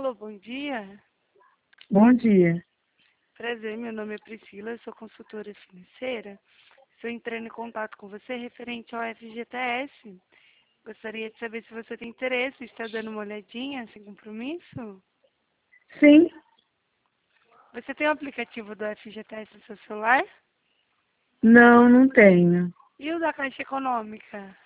Alô, bom dia. Bom dia. Prazer, meu nome é Priscila, eu sou consultora financeira. Estou entrando em contato com você referente ao FGTS. Gostaria de saber se você tem interesse, está dando uma olhadinha, sem compromisso? Sim, Você tem o aplicativo do FGTS no seu celular? não tenho. E o da Caixa Econômica?